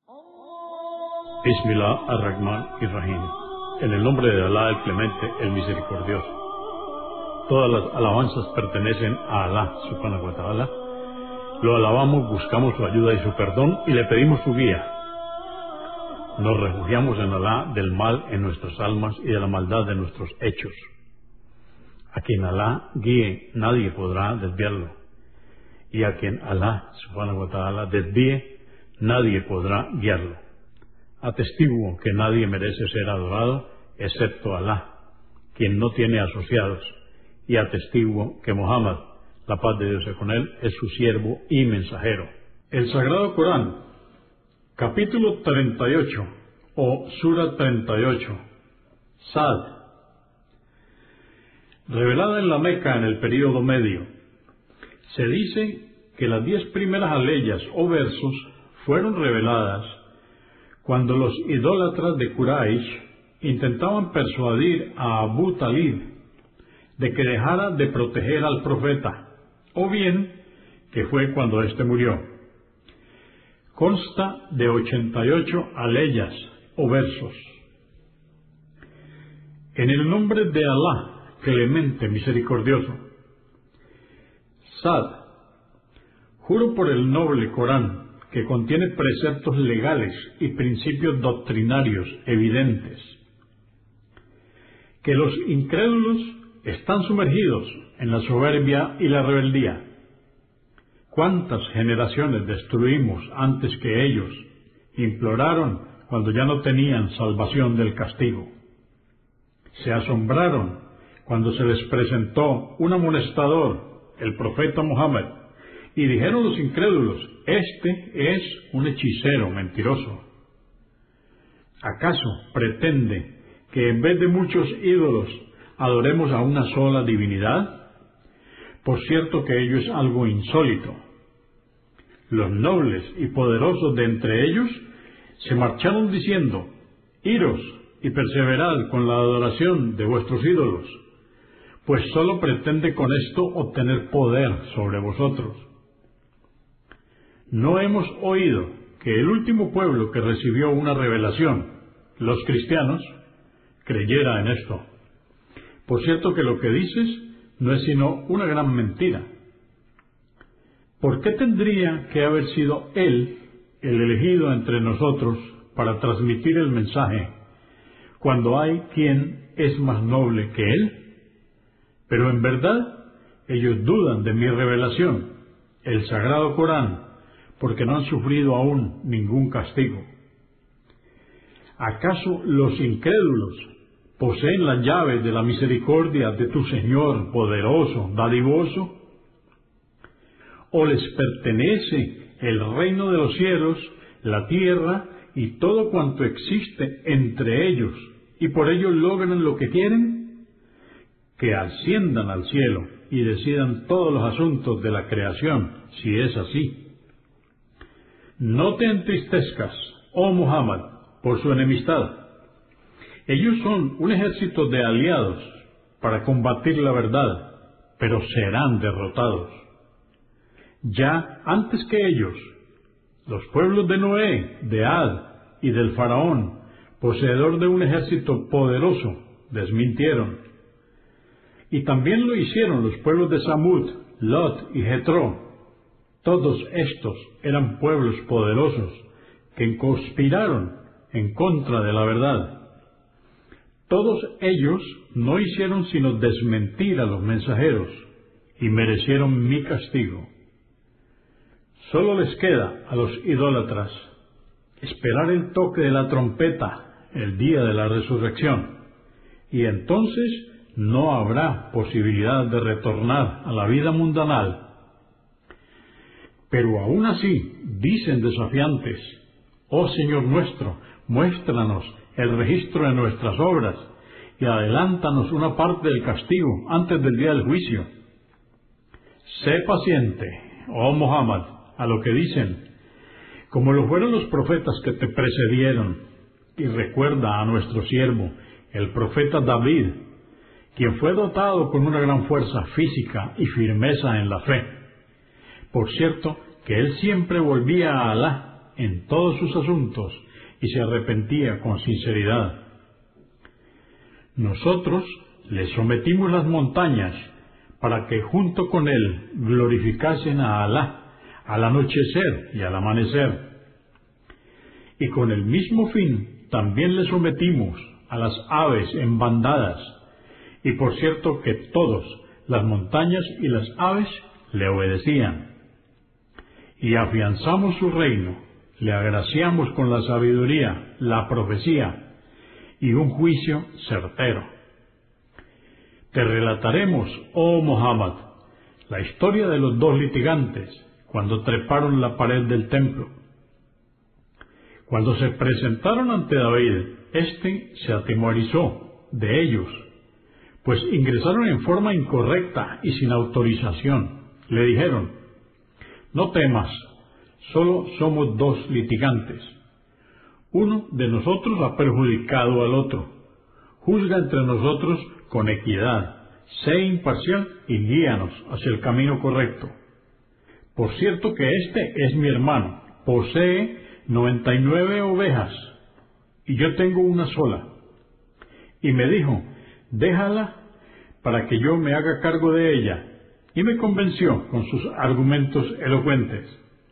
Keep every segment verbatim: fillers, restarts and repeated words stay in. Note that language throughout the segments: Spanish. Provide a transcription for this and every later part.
Bismillah ar-Rahman ir-Rahim. En el nombre de Alá el Clemente, el Misericordioso. Todas las alabanzas pertenecen a Alá, subhanahu wa ta'ala. Lo alabamos, buscamos su ayuda y su perdón y le pedimos su guía. Nos refugiamos en Alá del mal en nuestras almas y de la maldad de nuestros hechos. A quien Alá guíe, nadie podrá desviarlo. Y a quien Alá, subhanahu wa ta'ala, desvíe, nadie podrá guiarlo. Atestiguo que nadie merece ser adorado excepto Alá, quien no tiene asociados, y atestiguo que Muhammad, la paz de Dios sea con él, es su siervo y mensajero. El Sagrado Corán, capítulo treinta y ocho, o Sura treinta y ocho, Sad, revelada en la Meca en el período medio. Se dice que las diez primeras aleyas o versos fueron reveladas cuando los idólatras de Quraysh intentaban persuadir a Abu Talib de que dejara de proteger al profeta, o bien que fue cuando éste murió. Consta de ochenta y ocho aleyas o versos. En el nombre de Alá, Clemente, Misericordioso. Sad, juro por el noble Corán, que contiene preceptos legales y principios doctrinarios evidentes, que los incrédulos están sumergidos en la soberbia y la rebeldía. ¿Cuántas generaciones destruimos antes que ellos imploraron cuando ya no tenían salvación del castigo? Se asombraron cuando se les presentó un amonestador, el profeta Muhammad, y dijeron los incrédulos: este es un hechicero mentiroso. ¿Acaso pretende que en vez de muchos ídolos adoremos a una sola divinidad? Por cierto que ello es algo insólito. Los nobles y poderosos de entre ellos se marcharon diciendo: iros y perseverad con la adoración de vuestros ídolos, pues sólo pretende con esto obtener poder sobre vosotros. ¿No hemos oído que el último pueblo que recibió una revelación, los cristianos, creyera en esto? Por cierto que lo que dices no es sino una gran mentira. ¿Por qué tendría que haber sido él el elegido entre nosotros para transmitir el mensaje, cuando hay quien es más noble que él? Pero en verdad ellos dudan de mi revelación, el Sagrado Corán, porque no han sufrido aún ningún castigo. ¿Acaso los incrédulos poseen las llaves de la misericordia de tu Señor poderoso, dadivoso? ¿O les pertenece el reino de los cielos, la tierra y todo cuanto existe entre ellos, y por ello logran lo que quieren? Que asciendan al cielo y decidan todos los asuntos de la creación, si es así. No te entristezcas, oh Muhammad, por su enemistad. Ellos son un ejército de aliados para combatir la verdad, pero serán derrotados. Ya antes que ellos, los pueblos de Noé, de Ad y del faraón, poseedor de un ejército poderoso, desmintieron. Y también lo hicieron los pueblos de Samud, Lot y Jetro. Todos estos eran pueblos poderosos que conspiraron en contra de la verdad. Todos ellos no hicieron sino desmentir a los mensajeros y merecieron mi castigo. Solo les queda a los idólatras esperar el toque de la trompeta el día de la resurrección, y entonces no habrá posibilidad de retornar a la vida mundanal. Pero aún así dicen desafiantes: oh Señor nuestro, muéstranos el registro de nuestras obras y adelántanos una parte del castigo antes del día del juicio. Sé paciente, oh Muhammad, a lo que dicen, como lo fueron los profetas que te precedieron, y recuerda a nuestro siervo, el profeta David, quien fue dotado con una gran fuerza física y firmeza en la fe. Por cierto que él siempre volvía a Alá en todos sus asuntos y se arrepentía con sinceridad. Nosotros le sometimos las montañas para que junto con él glorificasen a Alá al anochecer y al amanecer. Y con el mismo fin también le sometimos a las aves en bandadas, y por cierto que todos, las montañas y las aves, le obedecían. Y afianzamos su reino, le agraciamos con la sabiduría, la profecía y un juicio certero. Te relataremos, oh Muhammad, la historia de los dos litigantes cuando treparon la pared del templo. Cuando se presentaron ante David, éste se atemorizó de ellos, pues ingresaron en forma incorrecta y sin autorización. Le dijeron: no temas, solo somos dos litigantes. Uno de nosotros ha perjudicado al otro. Juzga entre nosotros con equidad, sé imparcial y guíanos hacia el camino correcto. Por cierto que este es mi hermano, posee noventa y nueve ovejas, y yo tengo una sola. Y me dijo: déjala para que yo me haga cargo de ella, y me convenció con sus argumentos elocuentes.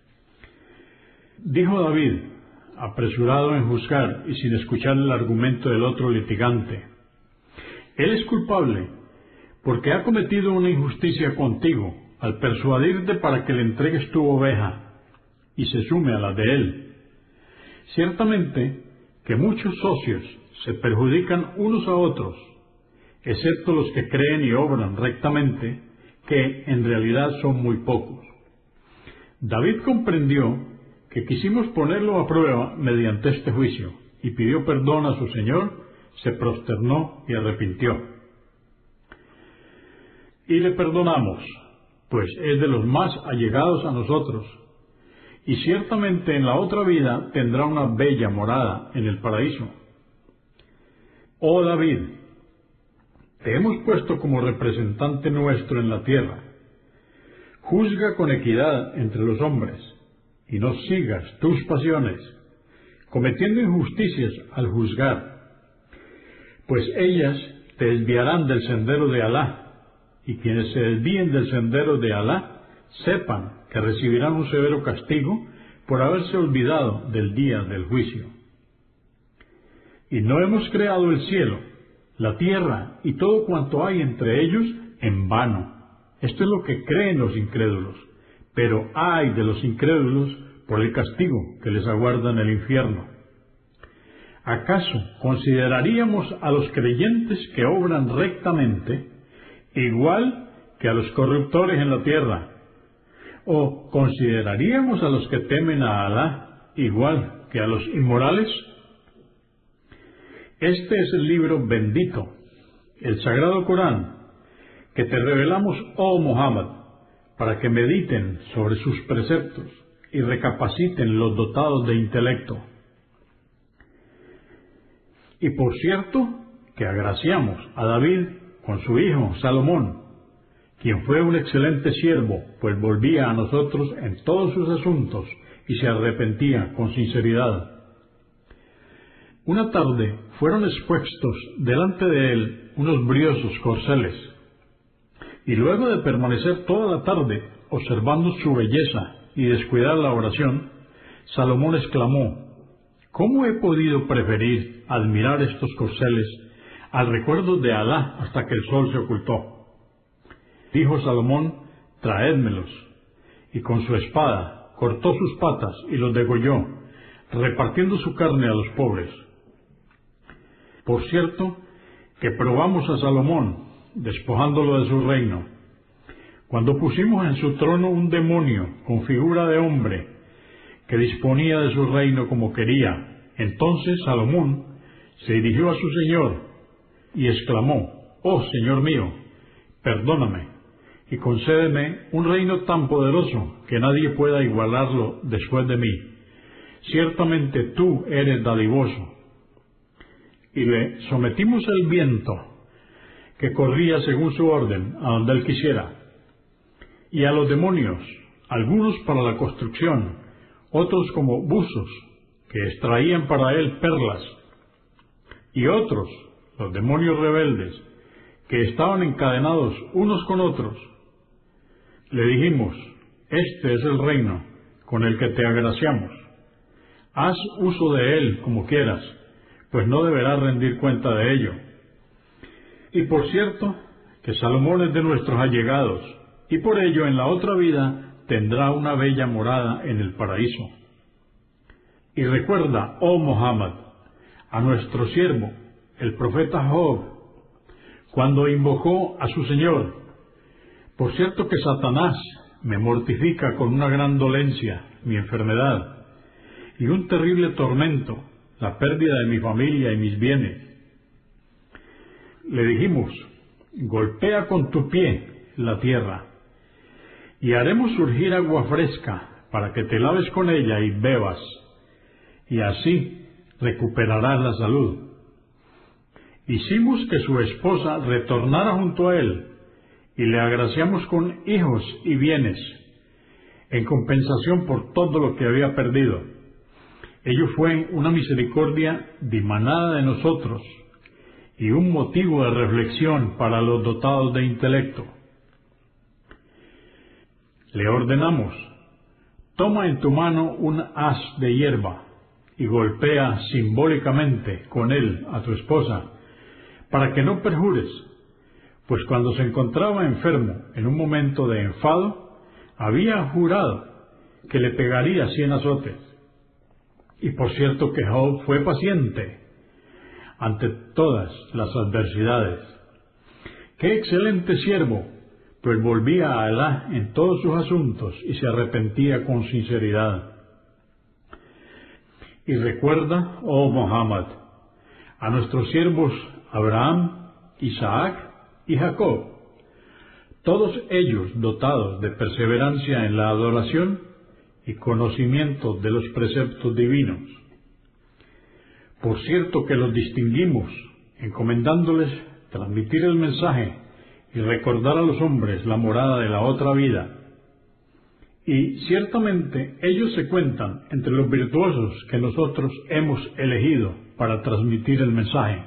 Dijo David, apresurado en juzgar y sin escuchar el argumento del otro litigante: él es culpable, porque ha cometido una injusticia contigo al persuadirte para que le entregues tu oveja y se sume a la de él. Ciertamente que muchos socios se perjudican unos a otros, excepto los que creen y obran rectamente, que en realidad son muy pocos. David comprendió que quisimos ponerlo a prueba mediante este juicio, y pidió perdón a su señor, se prosternó y arrepintió. Y le perdonamos, pues es de los más allegados a nosotros, y ciertamente en la otra vida tendrá una bella morada en el paraíso. Oh David, te hemos puesto como representante nuestro en la tierra. Juzga con equidad entre los hombres, y no sigas tus pasiones, cometiendo injusticias al juzgar, pues ellas te desviarán del sendero de Alá, y quienes se desvíen del sendero de Alá, sepan que recibirán un severo castigo por haberse olvidado del día del juicio. Y no hemos creado el cielo, la tierra y todo cuanto hay entre ellos en vano. Esto es lo que creen los incrédulos, pero ay de los incrédulos por el castigo que les aguarda en el infierno. ¿Acaso consideraríamos a los creyentes que obran rectamente igual que a los corruptores en la tierra? ¿O consideraríamos a los que temen a Alá igual que a los inmorales? Este es el libro bendito, el Sagrado Corán, que te revelamos, oh Muhammad, para que mediten sobre sus preceptos y recapaciten los dotados de intelecto. Y por cierto que agraciamos a David con su hijo Salomón, quien fue un excelente siervo, pues volvía a nosotros en todos sus asuntos y se arrepentía con sinceridad. Una tarde fueron expuestos delante de él unos briosos corceles, y luego de permanecer toda la tarde observando su belleza y descuidar la oración, Salomón exclamó: ¿cómo he podido preferir admirar estos corceles al recuerdo de Alá hasta que el sol se ocultó? Dijo Salomón: traédmelos. Y con su espada cortó sus patas y los degolló, repartiendo su carne a los pobres. Por cierto que probamos a Salomón, despojándolo de su reino, cuando pusimos en su trono un demonio con figura de hombre, que disponía de su reino como quería. Entonces Salomón se dirigió a su señor y exclamó: oh Señor mío, perdóname y concédeme un reino tan poderoso que nadie pueda igualarlo después de mí. Ciertamente tú eres dadivoso. Y le sometimos el viento, que corría según su orden a donde él quisiera, y a los demonios, algunos para la construcción, otros como buzos, que extraían para él perlas, y otros, los demonios rebeldes, que estaban encadenados unos con otros. Le dijimos: este es el reino con el que te agraciamos. Haz uso de él como quieras, pues no deberás rendir cuenta de ello. Y por cierto, que Salomón es de nuestros allegados, y por ello en la otra vida tendrá una bella morada en el paraíso. Y recuerda, oh Muhammad, a nuestro siervo, el profeta Job, cuando invocó a su Señor: por cierto que Satanás me mortifica con una gran dolencia, mi enfermedad, y un terrible tormento, la pérdida de mi familia y mis bienes. Le dijimos: golpea con tu pie la tierra, y haremos surgir agua fresca para que te laves con ella y bebas, y así recuperarás la salud. Hicimos que su esposa retornara junto a él, y le agraciamos con hijos y bienes, en compensación por todo lo que había perdido. Ello fue una misericordia dimanada de nosotros, y un motivo de reflexión para los dotados de intelecto. Le ordenamos: toma en tu mano un haz de hierba, y golpea simbólicamente con él a tu esposa, para que no perjures, pues cuando se encontraba enfermo en un momento de enfado, había jurado que le pegaría cien azotes. Y por cierto que Job fue paciente ante todas las adversidades. ¡Qué excelente siervo! Pues volvía a Alá en todos sus asuntos y se arrepentía con sinceridad. Y recuerda, oh Muhammad, a nuestros siervos Abraham, Isaac y Jacob, todos ellos dotados de perseverancia en la adoración y conocimiento de los preceptos divinos. Por cierto que los distinguimos, encomendándoles transmitir el mensaje y recordar a los hombres la morada de la otra vida. Y ciertamente ellos se cuentan entre los virtuosos que nosotros hemos elegido para transmitir el mensaje.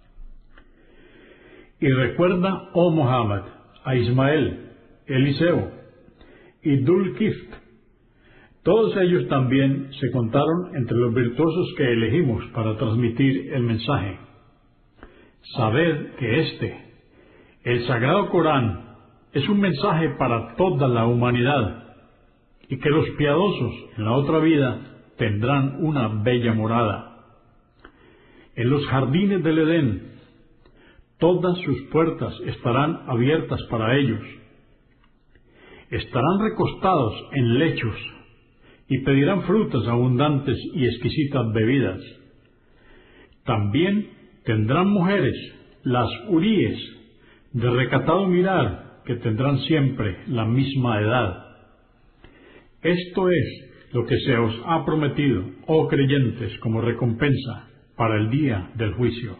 Y recuerda, oh Muhammad, a Ismael, Eliseo y Dul-Kift. Todos ellos también se contaron entre los virtuosos que elegimos para transmitir el mensaje. Sabed que este, el Sagrado Corán, es un mensaje para toda la humanidad, y que los piadosos en la otra vida tendrán una bella morada. En los jardines del Edén, todas sus puertas estarán abiertas para ellos. Estarán recostados en lechos y pedirán frutas abundantes y exquisitas bebidas. También tendrán mujeres, las huríes, de recatado mirar, que tendrán siempre la misma edad. Esto es lo que se os ha prometido, oh creyentes, como recompensa para el día del juicio.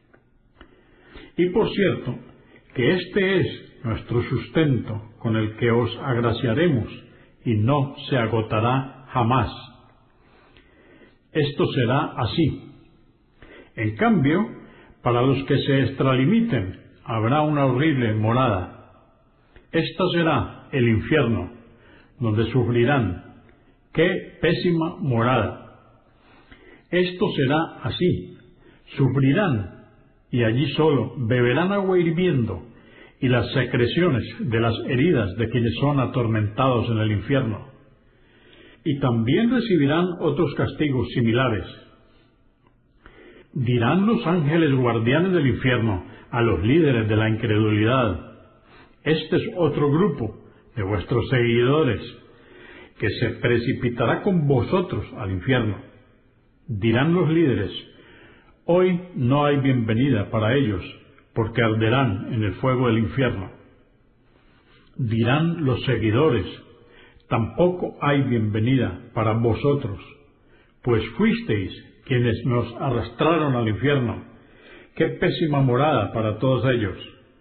Y por cierto, que este es nuestro sustento con el que os agraciaremos y no se agotará jamás. Esto será así. En cambio, para los que se extralimiten, habrá una horrible morada. Esta será el infierno, donde sufrirán. ¡Qué pésima morada! Esto será así. Sufrirán, y allí solo beberán agua hirviendo y las secreciones de las heridas de quienes son atormentados en el infierno. Y también recibirán otros castigos similares. Dirán los ángeles guardianes del infierno a los líderes de la incredulidad: este es otro grupo de vuestros seguidores que se precipitará con vosotros al infierno. Dirán los líderes: hoy no hay bienvenida para ellos, porque arderán en el fuego del infierno. Dirán los seguidores: tampoco hay bienvenida para vosotros, pues fuisteis quienes nos arrastraron al infierno. ¡Qué pésima morada para todos ellos!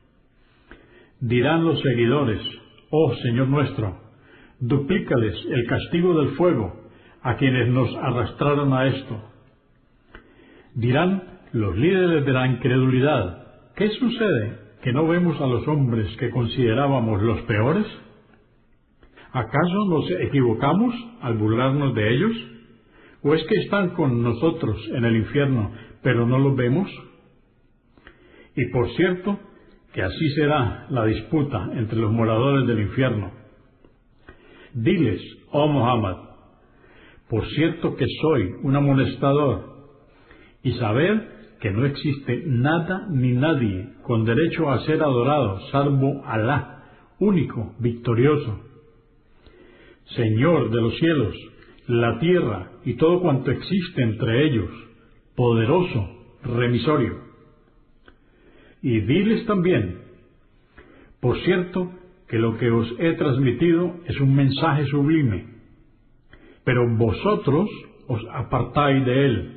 Dirán los seguidores: oh Señor nuestro, duplícales el castigo del fuego a quienes nos arrastraron a esto. Dirán los líderes de la incredulidad: ¿qué sucede? ¿Que no vemos a los hombres que considerábamos los peores? ¿Acaso nos equivocamos al burlarnos de ellos? ¿O es que están con nosotros en el infierno, pero no los vemos? Y por cierto, que así será la disputa entre los moradores del infierno. Diles, oh Muhammad, por cierto que soy un amonestador, y saber que no existe nada ni nadie con derecho a ser adorado salvo Alá, único, victorioso, Señor de los cielos, la tierra y todo cuanto existe entre ellos, poderoso, remisorio. Y diles también, por cierto, que lo que os he transmitido es un mensaje sublime, pero vosotros os apartáis de él.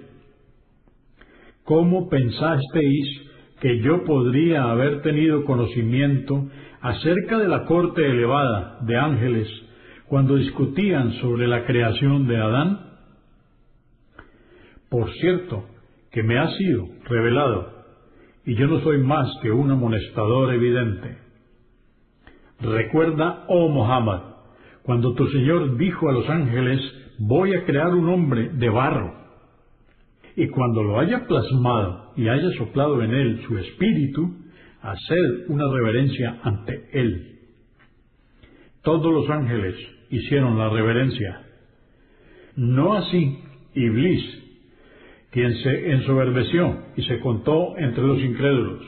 ¿Cómo pensasteis que yo podría haber tenido conocimiento acerca de la corte elevada de ángeles cuando discutían sobre la creación de Adán? Por cierto, que me ha sido revelado, y yo no soy más que un amonestador evidente. Recuerda, oh Muhammad, cuando tu Señor dijo a los ángeles: voy a crear un hombre de barro, y cuando lo haya plasmado y haya soplado en él su espíritu, haced una reverencia ante él. Todos los ángeles hicieron la reverencia. No así Iblis, quien se ensoberbeció y se contó entre los incrédulos.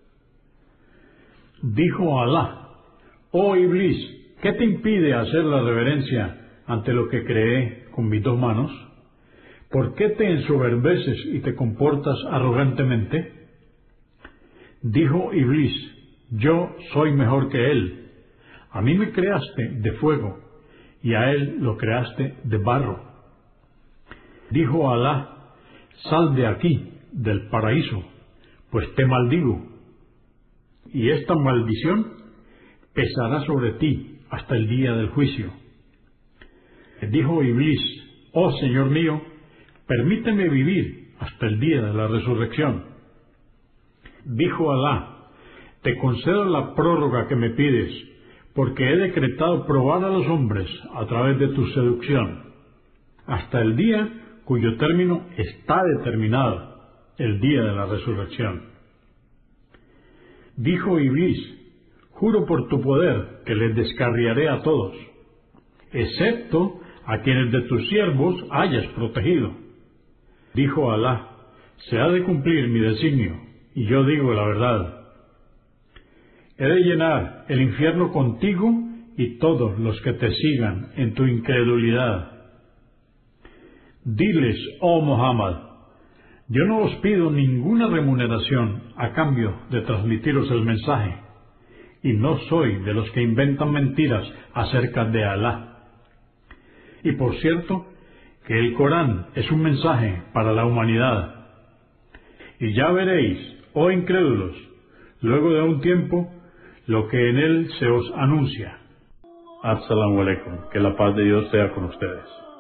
Dijo Alá: oh Iblis, ¿qué te impide hacer la reverencia ante lo que creé con mis dos manos? ¿Por qué te ensoberbeces y te comportas arrogantemente? Dijo Iblis: yo soy mejor que él. A mí me creaste de fuego y a él lo creaste de barro. Dijo Alá: sal de aquí, del paraíso, pues te maldigo, y esta maldición pesará sobre ti hasta el día del juicio. Dijo Iblis: oh Señor mío, permíteme vivir hasta el día de la resurrección. Dijo Alá: te concedo la prórroga que me pides, porque he decretado probar a los hombres a través de tu seducción, hasta el día cuyo término está determinado, el día de la resurrección. Dijo Iblis: juro por tu poder que les descarriaré a todos, excepto a quienes de tus siervos hayas protegido. Dijo Alá: se ha de cumplir mi designio, y yo digo la verdad. He de llenar el infierno contigo y todos los que te sigan en tu incredulidad. Diles, oh Muhammad, yo no os pido ninguna remuneración a cambio de transmitiros el mensaje, y no soy de los que inventan mentiras acerca de Alá. Y por cierto, que el Corán es un mensaje para la humanidad. Y ya veréis, oh incrédulos, luego de un tiempo, lo que en él se os anuncia. Assalamu alaikum, que la paz de Dios sea con ustedes.